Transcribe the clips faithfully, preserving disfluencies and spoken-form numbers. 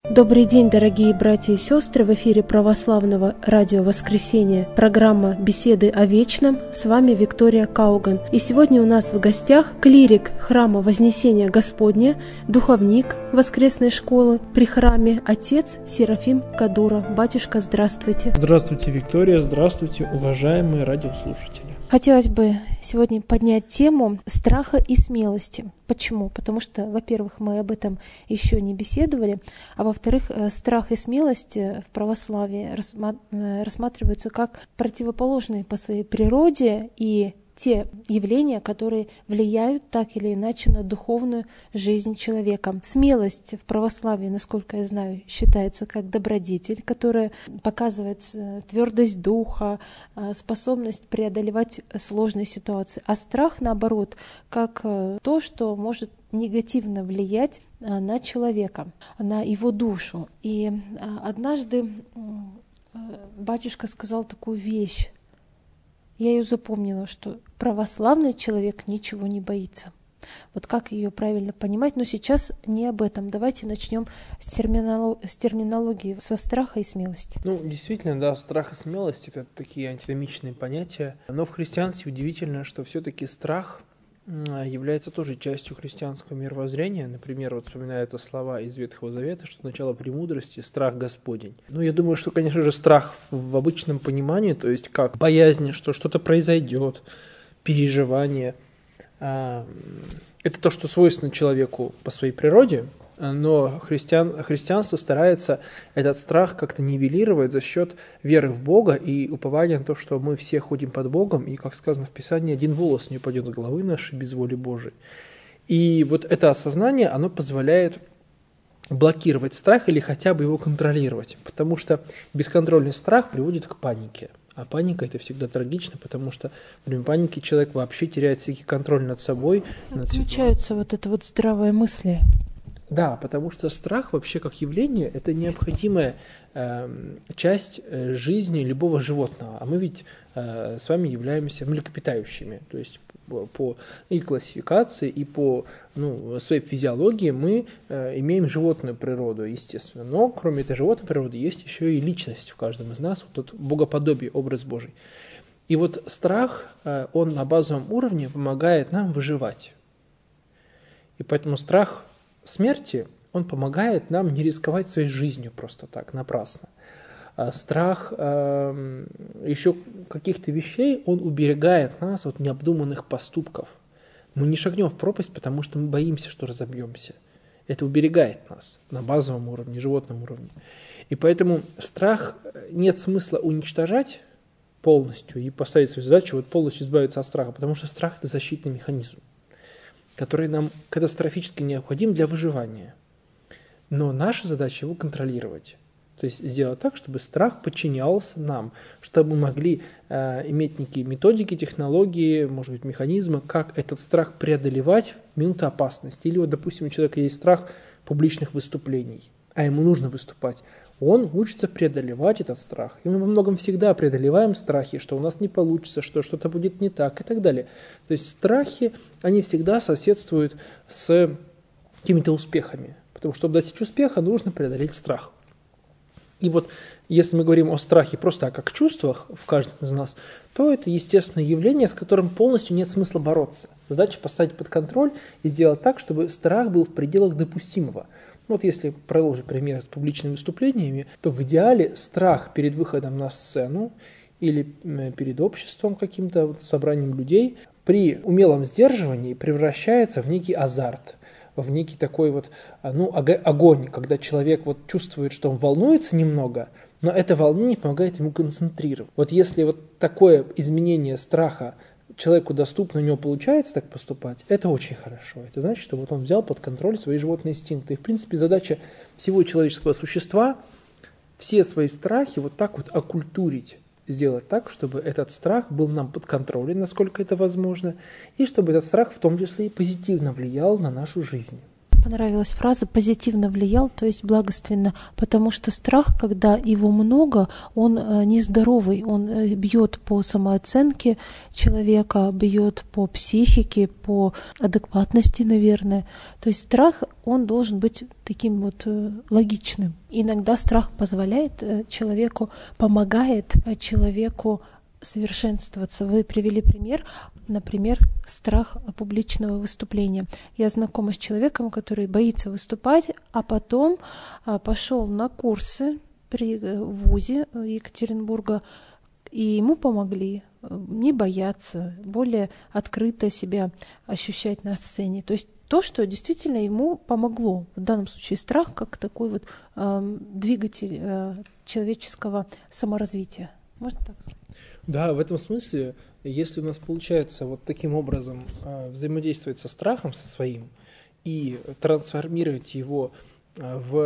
Добрый день, дорогие братья и сестры! В эфире Православного радио «Воскресенье» программа «Беседы о вечном». С вами Виктория Кауган. И сегодня у нас в гостях клирик храма Вознесения Господня, духовник воскресной школы при храме, отец Серафим Кадура. Батюшка, здравствуйте! Здравствуйте, Виктория! Здравствуйте, уважаемые радиослушатели! Хотелось бы сегодня поднять тему страха и смелости. Почему? Потому что, во-первых, мы об этом еще не беседовали, а во-вторых, страх и смелость в православии рассматриваются как противоположные по своей природе и те явления, которые влияют так или иначе на духовную жизнь человека. Смелость в православии, насколько я знаю, считается как добродетель, которая показывает твердость духа, способность преодолевать сложные ситуации. А страх, наоборот, как то, что может негативно влиять на человека, на его душу. И однажды батюшка сказал такую вещь. Я ее запомнила, что православный человек ничего не боится. Вот как ее правильно понимать? Но сейчас не об этом. Давайте начнем с, терминолог... с терминологии, со страха и смелости. Ну, действительно, да, страх и смелость – это такие антиномичные понятия. Но в христианстве удивительно, что все-таки страх является тоже частью христианского мировоззрения. Например, вот вспоминаются слова из Ветхого Завета, что начало премудрости – страх Господень. Ну, я думаю, что, конечно же, страх в обычном понимании, то есть как боязнь, что что-то произойдет, переживание – это то, что свойственно человеку по своей природе, но христиан, христианство старается этот страх как-то нивелировать за счет веры в Бога и упования на то, что мы все ходим под Богом, и, как сказано в Писании, один волос не упадет с головы нашей без воли Божией. И вот это осознание, оно позволяет блокировать страх или хотя бы его контролировать, потому что бесконтрольный страх приводит к панике. А паника – это всегда трагично, потому что во время паники человек вообще теряет всякий контроль над собой. Отключаются вот это вот здравые мысли. Да, потому что страх вообще как явление – это необходимая э, часть жизни любого животного. А мы ведь э, с вами являемся млекопитающими. То есть по, по и классификации, и по ну, своей физиологии мы э, имеем животную природу, естественно. Но кроме этой животной природы есть еще и личность в каждом из нас, вот тот богоподобие, образ Божий. И вот страх, э, он на базовом уровне помогает нам выживать. И поэтому страх смерти, он помогает нам не рисковать своей жизнью просто так, напрасно. Страх э, еще каких-то вещей, он уберегает нас от необдуманных поступков. Мы не шагнем в пропасть, потому что мы боимся, что разобьемся. Это уберегает нас на базовом уровне, животном уровне. И поэтому страх нет смысла уничтожать полностью и поставить свою задачу вот полностью избавиться от страха, потому что страх – это защитный механизм, который нам катастрофически необходим для выживания. Но наша задача его контролировать. То есть сделать так, чтобы страх подчинялся нам, чтобы мы могли э, иметь некие методики, технологии, может быть, механизмы, как этот страх преодолевать в минуты опасности. Или вот, допустим, у человека есть страх публичных выступлений, а ему нужно выступать. Он учится преодолевать этот страх. И мы во многом всегда преодолеваем страхи, что у нас не получится, что что-то будет не так и так далее. То есть страхи, они всегда соседствуют с какими-то успехами. Потому что, чтобы достичь успеха, нужно преодолеть страх. И вот если мы говорим о страхе просто как чувствах в каждом из нас, то это естественное явление, с которым полностью нет смысла бороться. Задача поставить под контроль и сделать так, чтобы страх был в пределах допустимого. Вот если продолжить пример с публичными выступлениями, то в идеале страх перед выходом на сцену или перед обществом каким-то вот, собранием людей при умелом сдерживании превращается в некий азарт, в некий такой вот ну, огонь, когда человек вот чувствует, что он волнуется немного, но это волнение помогает ему концентрировать. Вот если вот такое изменение страха человеку доступно, у него получается так поступать, это очень хорошо. Это значит, что вот он взял под контроль свои животные инстинкты. И, в принципе, задача всего человеческого существа все свои страхи вот так вот оккультурить, сделать так, чтобы этот страх был нам под контролем, насколько это возможно, и чтобы этот страх в том числе и позитивно влиял на нашу жизнь. понравилась фраза «позитивно влиял», то есть благоственно, потому что страх, когда его много, он э, нездоровый, он э, бьет по самооценке человека, бьет по психике, по адекватности, наверное. То есть страх, он должен быть таким вот э, логичным. Иногда страх позволяет э, человеку, помогает э, человеку совершенствоваться. Вы привели пример, например, страх публичного выступления. Я знакома с человеком, который боится выступать, а потом пошел на курсы при вузе Екатеринбурга, и ему помогли не бояться, более открыто себя ощущать на сцене. То есть то, что действительно ему помогло. В данном случае страх как такой вот э, двигатель э, человеческого саморазвития. Можно так сказать? Да, в этом смысле, если у нас получается вот таким образом э, взаимодействовать со страхом, со своим, и трансформировать его э, в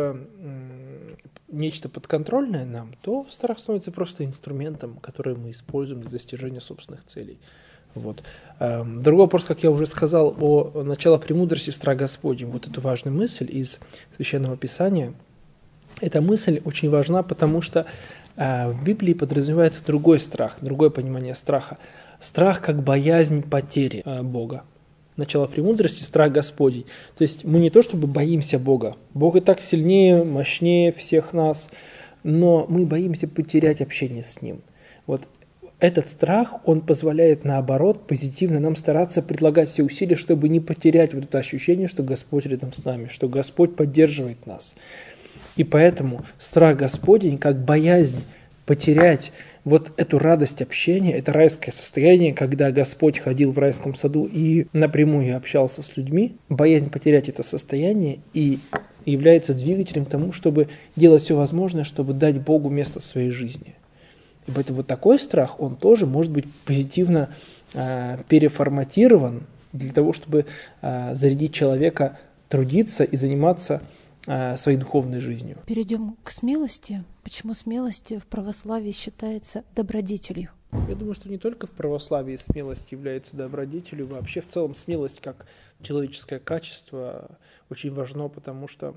э, нечто подконтрольное нам, то страх становится просто инструментом, который мы используем для достижения собственных целей. Вот. Э, другой вопрос, как я уже сказал, о начало премудрости страх Господень. Вот эту важную мысль из Священного Писания. Эта мысль очень важна, потому что в Библии подразумевается другой страх, другое понимание страха. Страх как боязнь потери Бога. Начало премудрости – страх Господень. То есть мы не то чтобы боимся Бога. Бог и так сильнее, мощнее всех нас, но мы боимся потерять общение с Ним. Вот этот страх, он позволяет, наоборот, позитивно нам стараться предлагать все усилия, чтобы не потерять вот это ощущение, что Господь рядом с нами, что Господь поддерживает нас. И поэтому страх Господень, как боязнь потерять вот эту радость общения, это райское состояние, когда Господь ходил в райском саду и напрямую общался с людьми, боязнь потерять это состояние и является двигателем к тому, чтобы делать все возможное, чтобы дать Богу место в своей жизни. И поэтому вот такой страх, он тоже может быть позитивно э, переформатирован для того, чтобы э, зарядить человека трудиться и заниматься своей духовной жизнью. Перейдем к смелости. Почему смелость в православии считается добродетелью? Я думаю, что не только в православии смелость является добродетелью, вообще в целом смелость как человеческое качество очень важно, потому что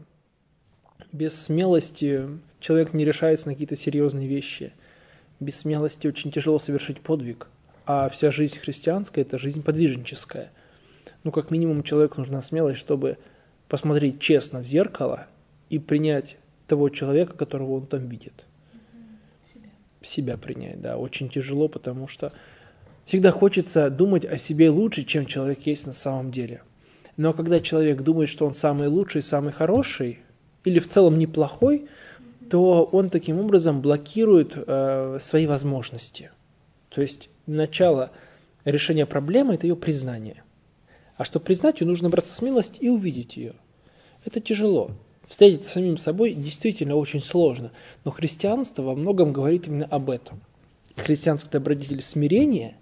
без смелости человек не решается на какие-то серьезные вещи. Без смелости очень тяжело совершить подвиг, а вся жизнь христианская – это жизнь подвижническая. Ну, как минимум, человеку нужна смелость, чтобы посмотреть честно в зеркало и принять того человека, которого он там видит. Себя. Себя принять, да. Очень тяжело, потому что всегда хочется думать о себе лучше, чем человек есть на самом деле. Но когда человек думает, что он самый лучший, самый хороший, или в целом неплохой, то он таким образом блокирует э, свои возможности. То есть начало решения проблемы – это ее признание. А чтобы признать ее, нужно набраться смелости и увидеть ее. Это тяжело. Встретиться с самим собой действительно очень сложно. Но христианство во многом говорит именно об этом. Христианский добродетель смирения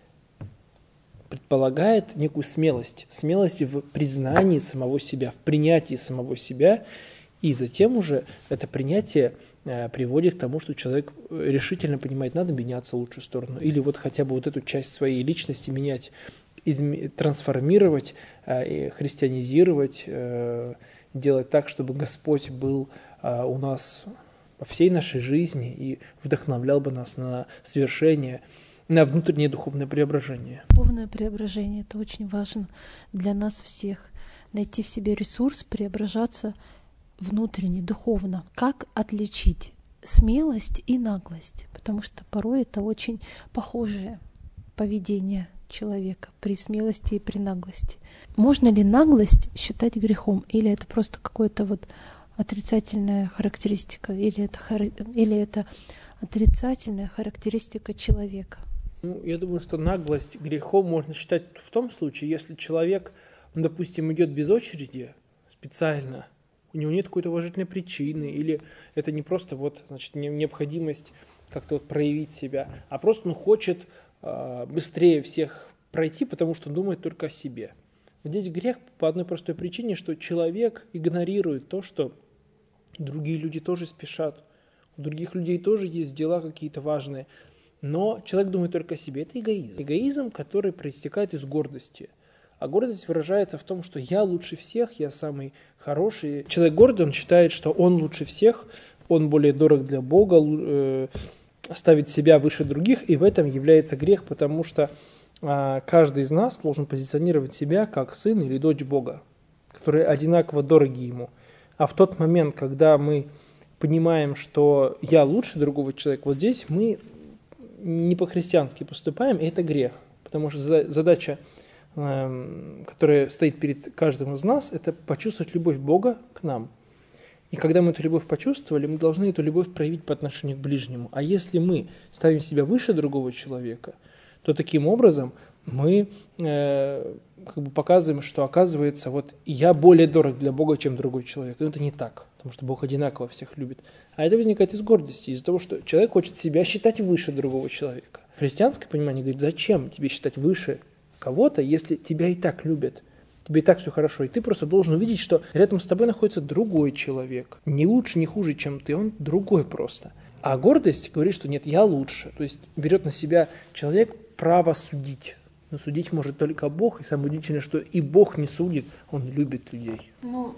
предполагает некую смелость. Смелость в признании самого себя, в принятии самого себя. И затем уже это принятие приводит к тому, что человек решительно понимает, надо меняться в лучшую сторону. Или вот хотя бы вот эту часть своей личности менять, трансформировать, христианизировать, делать так, чтобы Господь был у нас во всей нашей жизни и вдохновлял бы нас на совершение, на внутреннее духовное преображение. Духовное преображение – это очень важно для нас всех. Найти в себе ресурс, преображаться внутренне, духовно. Как отличить смелость и наглость? Потому что порой это очень похожее поведение человека при смелости и при наглости. Можно ли наглость считать грехом? Или это просто какая-то вот отрицательная характеристика? Или это, или это отрицательная характеристика человека? Ну, я думаю, что наглость грехом можно считать в том случае, если человек, ну, допустим, идет без очереди специально, у него нет какой-то уважительной причины, или это не просто вот, значит, необходимость как-то вот проявить себя, а просто он хочет быстрее всех пройти, потому что он думает только о себе. Здесь грех по одной простой причине, что человек игнорирует то, что другие люди тоже спешат, у других людей тоже есть дела какие-то важные, но человек думает только о себе. Это эгоизм. Эгоизм, который проистекает из гордости. А гордость выражается в том, что я лучше всех, я самый хороший. Человек гордый, он считает, что он лучше всех, он более дорог для Бога, э, ставит себя выше других, и в этом является грех, потому что э, каждый из нас должен позиционировать себя как сын или дочь Бога, которые одинаково дороги ему. А в тот момент, когда мы понимаем, что я лучше другого человека, вот здесь мы не по-христиански поступаем, и это грех. Потому что задача, которая стоит перед каждым из нас, это почувствовать любовь Бога к нам. И когда мы эту любовь почувствовали, мы должны эту любовь проявить по отношению к ближнему. А если мы ставим себя выше другого человека, то таким образом мы э, как бы показываем, что оказывается, вот я более дорог для Бога, чем другой человек. Но это не так, потому что Бог одинаково всех любит. А это возникает из гордости, из-за того, что человек хочет себя считать выше другого человека. Христианское понимание говорит, зачем тебе считать выше кого-то, если тебя и так любят, тебе и так все хорошо, и ты просто должен увидеть, что рядом с тобой находится другой человек, не лучше, не хуже, чем ты, он другой просто. А гордость говорит, что нет, я лучше, то есть берет на себя человек право судить. Но судить может только Бог, и самое удивительное, что и Бог не судит, Он любит людей. Ну,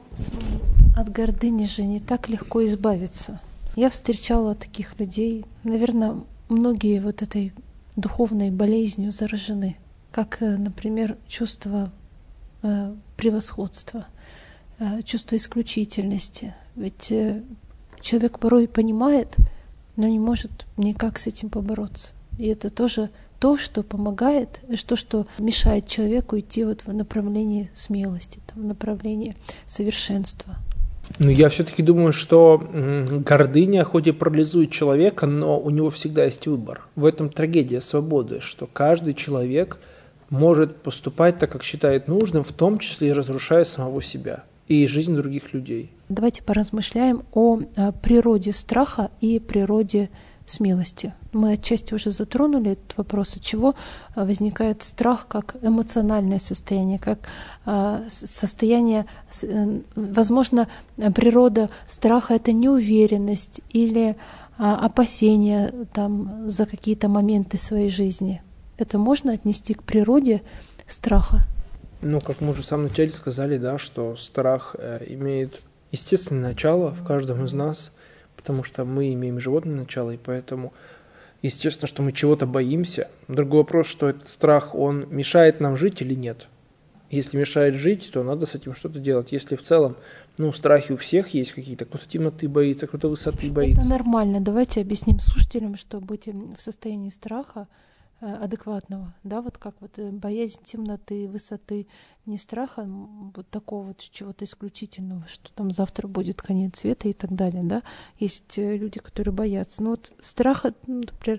от гордыни же не так легко избавиться. Я встречала таких людей, наверное, многие вот этой духовной болезнью заражены, как, например, чувство э, превосходства, э, чувство исключительности. Ведь э, человек порой понимает, но не может никак с этим побороться. И это тоже то, что помогает, то, что мешает человеку идти вот в направлении смелости, там, в направлении совершенства. Ну, я все-таки думаю, что гордыня хоть и парализует человека, но у него всегда есть выбор. В этом трагедия свободы, что каждый человек может поступать так, как считает нужным, в том числе и разрушая самого себя и жизнь других людей. Давайте поразмышляем о природе страха и природе смелости. Мы отчасти уже затронули этот вопрос, от чего возникает страх как эмоциональное состояние, как состояние, возможно, природа страха — это неуверенность или опасение там, за какие-то моменты своей жизни. Это можно отнести к природе страха? Ну, как мы уже в самом начале сказали, да, что страх имеет естественное начало в каждом из нас, потому что мы имеем животное начало, и поэтому естественно, что мы чего-то боимся. Другой вопрос, что этот страх, он мешает нам жить или нет. Если мешает жить, то надо с этим что-то делать. Если в целом, ну, страхи у всех есть какие-то, кто-то темноты боится, кто-то высоты боится. Это нормально. Давайте объясним слушателям, что быть в состоянии страха адекватного, да, вот как вот боязнь темноты, высоты, не страха вот такого вот чего-то исключительного, что там завтра будет конец света и так далее, да. Есть люди, которые боятся. Но вот страха, например,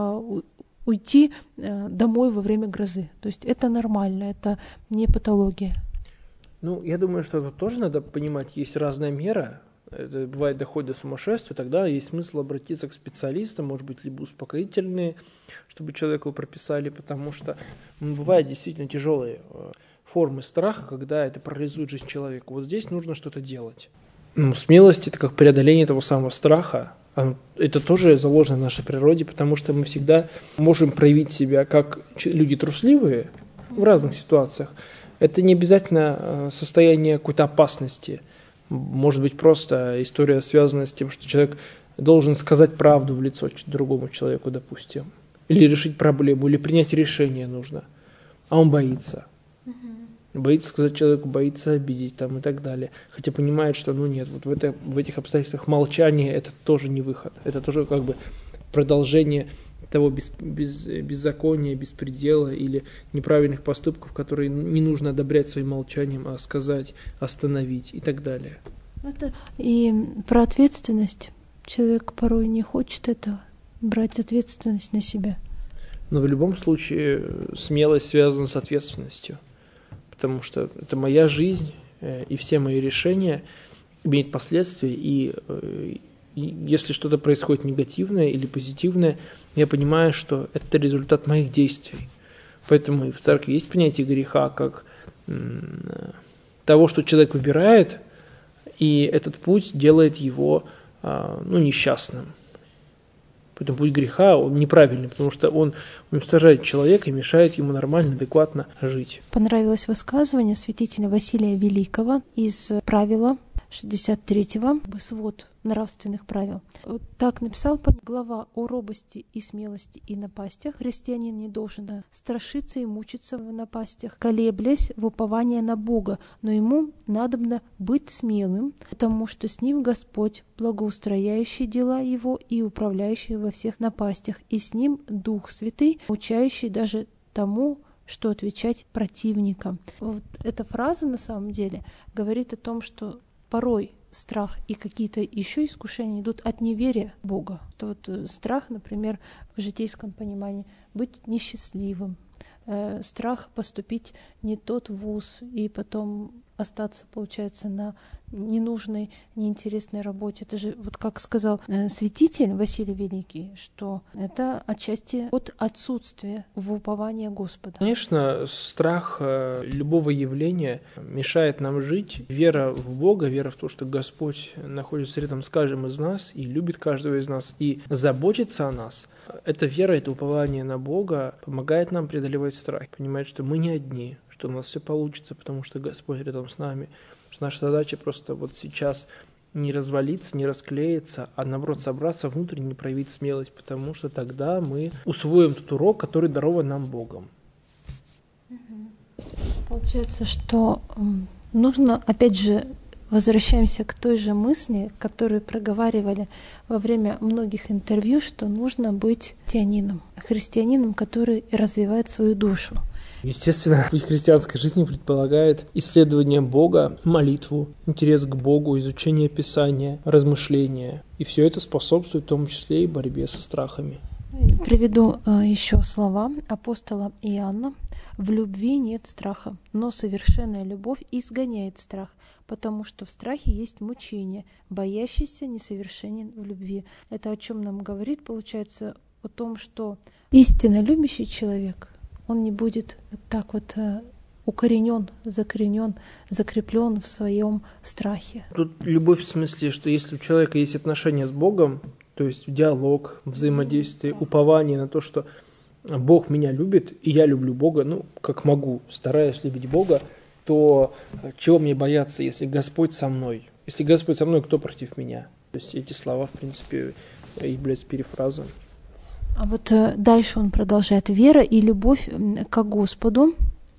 уйти домой во время грозы, то есть это нормально, это не патология. Ну, я думаю, что тут тоже надо понимать, есть разная мера. Это бывает доходит до сумасшествия, тогда есть смысл обратиться к специалистам, может быть, либо успокоительные, чтобы человеку прописали, потому что ну, бывают действительно тяжелые формы страха, когда это парализует жизнь человека. Вот здесь нужно что-то делать. Ну, смелость – это как преодоление того самого страха. Это тоже заложено в нашей природе, потому что мы всегда можем проявить себя как люди трусливые в разных ситуациях. Это не обязательно состояние какой-то опасности. Может быть, просто история связана с тем, что человек должен сказать правду в лицо другому человеку, допустим. Или решить проблему, или принять решение нужно. А он боится. Угу. Боится сказать человеку, боится обидеть там, и так далее. Хотя понимает, что ну нет, вот в, это, в этих обстоятельствах молчание – это тоже не выход. Это тоже как бы продолжение того без, без, беззакония, беспредела или неправильных поступков, которые не нужно одобрять своим молчанием, а сказать, остановить и так далее. Это и про ответственность. Человек порой не хочет этого, брать ответственность на себя. Но в любом случае смелость связана с ответственностью, потому что это моя жизнь, и все мои решения имеют последствия, и, и если что-то происходит негативное или позитивное, я понимаю, что это результат моих действий. Поэтому и в церкви есть понятие греха как м- того, что человек выбирает, и этот путь делает его а, ну, несчастным. Поэтому путь греха, он неправильный, потому что он уничтожает человека и мешает ему нормально, адекватно жить. Понравилось высказывание святителя Василия Великого из правила шестьдесят третьего, свод нравственных правил. Вот так написал глава о робости и смелости и напастях. Христианин не должен страшиться и мучиться в напастях, колеблясь в уповании на Бога, но ему надобно быть смелым, потому что с ним Господь, благоустрояющий дела его и управляющий во всех напастях, и с ним Дух Святый, учающий даже тому, что отвечать противникам. Вот эта фраза на самом деле говорит о том, что порой страх и какие-то еще искушения идут от неверия в Бога. То вот страх, например, в житейском понимании, быть несчастливым, э, страх поступить не тот вуз и потом остаться, получается, на ненужной, неинтересной работе. Это же, вот как сказал э, святитель Василий Великий, что это отчасти от отсутствия в уповании Господа. Конечно, страх э, любого явления мешает нам жить. Вера в Бога, вера в то, что Господь находится рядом с каждым из нас и любит каждого из нас и заботится о нас. Эта вера, это упование на Бога помогает нам преодолевать страх, понимать, что мы не одни, что у нас все получится, потому что Господь рядом с нами. Наша задача просто вот сейчас не развалиться, не расклеиться, а наоборот собраться внутренне, проявить смелость, потому что тогда мы усвоим тот урок, который дарован нам Богом. Получается, что нужно, опять же, возвращаемся к той же мысли, которую проговаривали во время многих интервью, что нужно быть христианином, христианином, который развивает свою душу. Естественно, путь христианской жизни предполагает исследование Бога, молитву, интерес к Богу, изучение Писания, размышления. И все это способствует в том числе и борьбе со страхами. Приведу э, еще слова апостола Иоанна. «В любви нет страха, но совершенная любовь изгоняет страх, потому что в страхе есть мучение, боящийся несовершенен в любви». Это о чем нам говорит, получается, о том, что истинно любящий человек, он не будет так вот э, укоренен, закоренен, закреплен в своем страхе. Тут любовь в смысле, что если у человека есть отношения с Богом, то есть диалог, взаимодействие, упование на то, что Бог меня любит, и я люблю Бога, ну, как могу, стараюсь любить Бога, то чего мне бояться, если Господь со мной? Если Господь со мной, кто против меня? То есть эти слова, в принципе, являются перефразом. А вот дальше он продолжает. «Вера и любовь к Господу,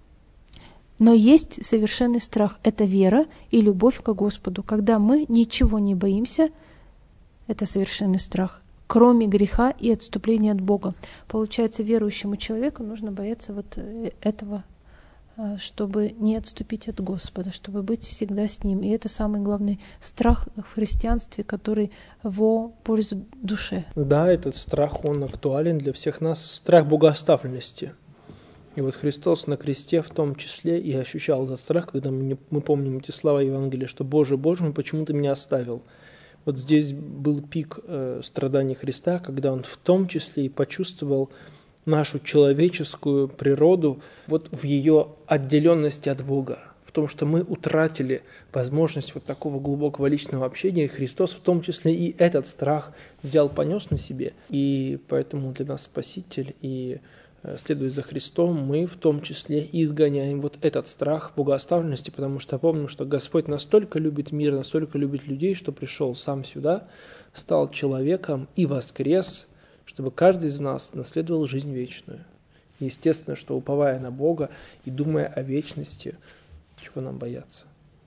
но есть совершенный страх». Это вера и любовь к Господу. Когда мы ничего не боимся, это совершенный страх, кроме греха и отступления от Бога. Получается, верующему человеку нужно бояться вот этого, чтобы не отступить от Господа, чтобы быть всегда с Ним. И это самый главный страх в христианстве, который во пользу душе. Да, этот страх, он актуален для всех нас. Страх богооставленности. И вот Христос на кресте в том числе и ощущал этот страх, когда мы, не, мы помним эти слова Евангелия, что «Боже, Боже мой, почему ты меня оставил?» Вот здесь был пик э, страданий Христа, когда Он в том числе и почувствовал нашу человеческую природу вот в ее отделенности от Бога, в том, что мы утратили возможность вот такого глубокого личного общения, и Христос в том числе и этот страх взял, понес на себе. И поэтому для нас Спаситель, и следуя за Христом, мы в том числе и изгоняем вот этот страх богооставленности, потому что помним, что Господь настолько любит мир, настолько любит людей, что пришел сам сюда, стал человеком и воскрес, чтобы каждый из нас наследовал жизнь вечную. Естественно, что уповая на Бога и думая о вечности, чего нам бояться.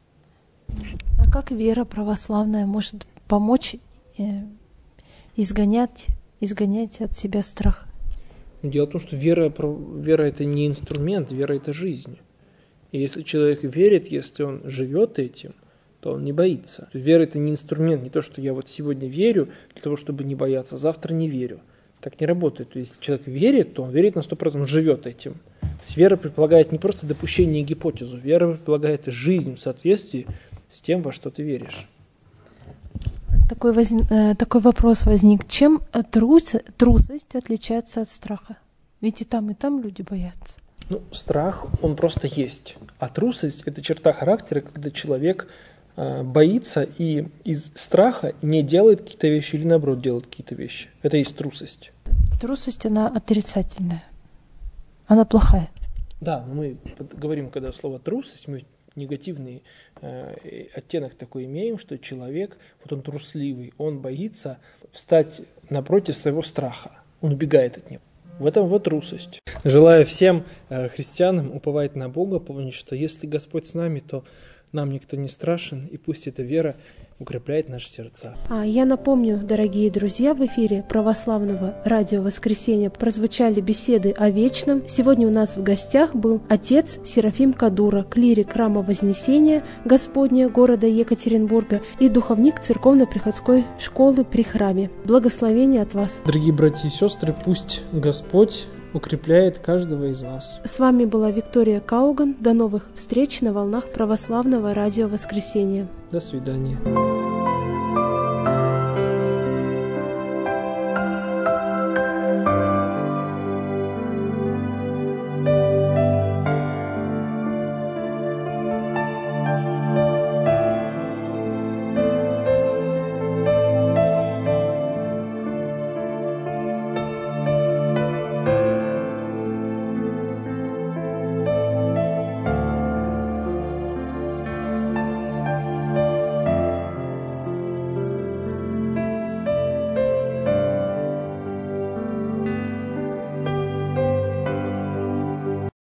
А как вера православная может помочь э, изгонять, изгонять от себя страх? Дело в том, что вера, вера – это не инструмент, вера – это жизнь. И если человек верит, если он живет этим, то он не боится. Вера – это не инструмент, не то, что я вот сегодня верю для того, чтобы не бояться, а завтра не верю. Так не работает. То есть, если человек верит, то он верит на сто процентов, он живет этим. То есть, вера предполагает не просто допущение и гипотезу, вера предполагает жизнь в соответствии с тем, во что ты веришь. Такой, воз... Такой вопрос возник. Чем трус... трусость отличается от страха? Ведь и там, и там люди боятся. Ну, страх, он просто есть. А трусость – это черта характера, когда человек боится и из страха не делает какие-то вещи или наоборот делает какие-то вещи. Это и есть трусость. Трусость, она отрицательная. Она плохая. Да, но мы говорим, когда слово трусость, мы негативный э, оттенок такой имеем, что человек, вот он трусливый, он боится встать напротив своего страха, он убегает от него. В этом вот трусость. Желаю всем э, христианам уповать на Бога, помнить, что если Господь с нами, то нам никто не страшен, и пусть эта вера укрепляет наши сердца. А я напомню, дорогие друзья, в эфире православного радио «Воскресенье» прозвучали беседы о вечном. Сегодня у нас в гостях был отец Серафим Кадура, клирик храма Вознесения Господня города Екатеринбурга и духовник церковно-приходской школы при храме. Благословение от вас. Дорогие братья и сестры, пусть Господь укрепляет каждого из нас. С вами была Виктория Кауган. До новых встреч на волнах православного радио «Воскресенье». До свидания.